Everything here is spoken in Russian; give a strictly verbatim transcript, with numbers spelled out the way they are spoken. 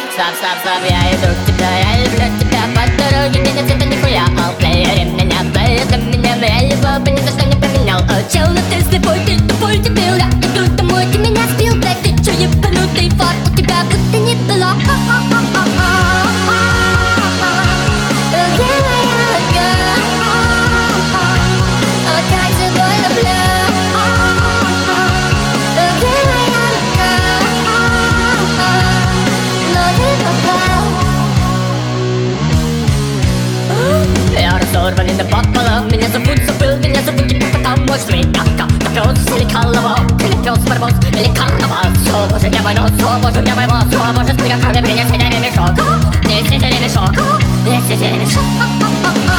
Стоп, стоп, стоп, я иду к тебе, я люблю тебя по дороге, нет это нихуя. О, плеере меня, плеер для меня, я его бы ни за что не поменял. О, чел, ну ты слепой, ты тупой дебил, я иду домой, ты меня сбил, блядь, ты чё ебанутый фар, у тебя будто не было. Разорвали на пополам, меня зовут, забыл, меня зовут теперь потому, что я как пёс или колобок, или пёс барбос, или карнавал. Всё, боже, я войну, всё, боже, я войну, всё, боже, спрыгав, кроме принеси ремешок. Неси ремешок, неси ремешок.